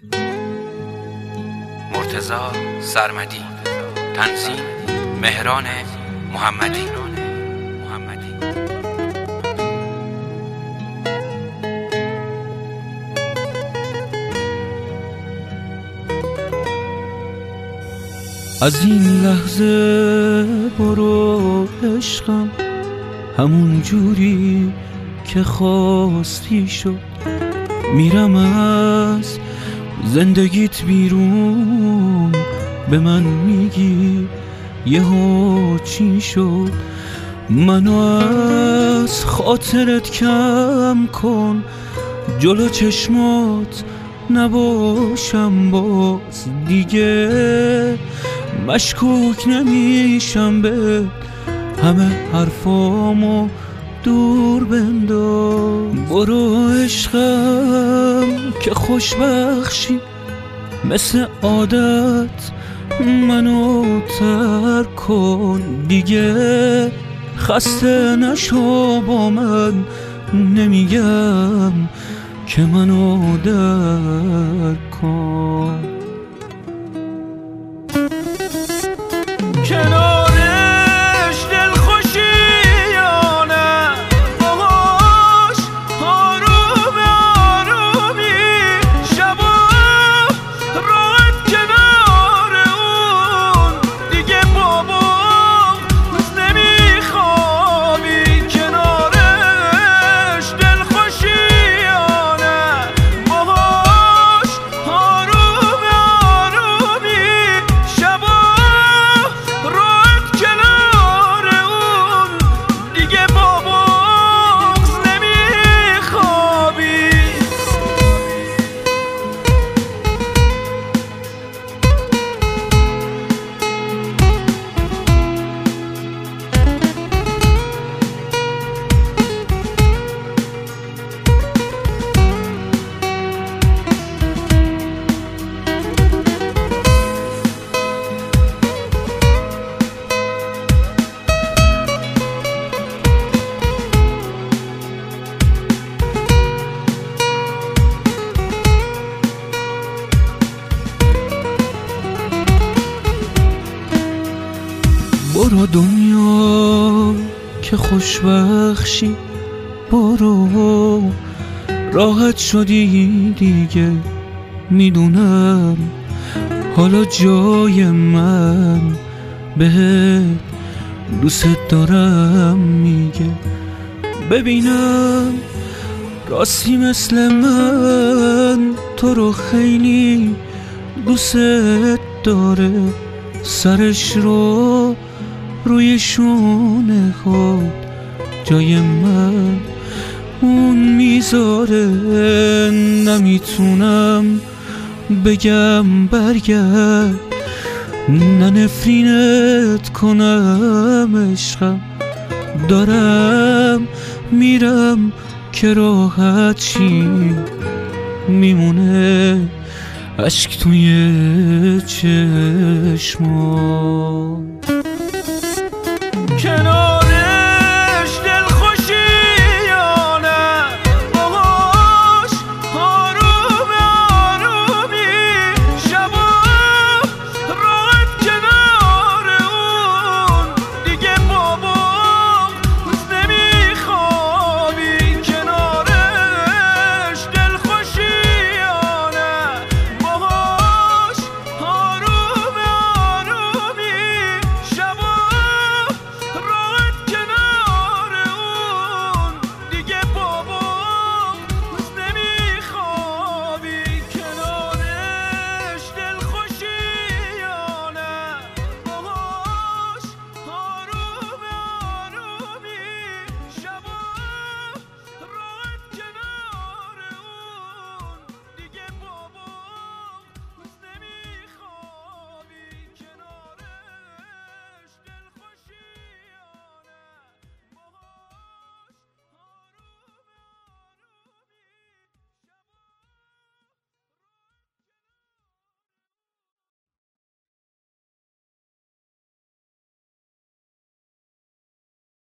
مرتضی سرمدی. تنظیم مهران محمدی. از این لحظه برو عشقم، همون جوری که خواستی شد. میرم از زندگیت بیرون، به من میگی یهو چی شد. منو از خاطرت کم کن، جلو چشمات نباشم باز دیگه. مشکوک نمیشم به همه حرفامو دور بنداز. برو عشقم که خوشبخشی، مثل عادت منو ترک کن دیگه. خسته نشو با من، نمیگم که منو درک کن. کنارش دلخوشی یا نه، باهاش آروم آرومی، شبا راحت کنار اون دیگه بابا نمیخوابی. کنارش دلخوشی یا نه، باهاش آروم آرومی، شبا راحت کنار اون دیگه بابا نمیخوابی. برو دنیا که خوشبخشی، برو راحت شدی دیگه. میدونم حالا جای من بهت دوست دارم میگه. ببینم راستی مثل من تو رو خیلی دوست داره. سرش رو روی شونه خود جای من اون میذاره. نمیتونم بگم برگرد، نه نفرینت کنم عشقم. دارم میرم که راحت شی، میمونه اشک توی چشمام. کنار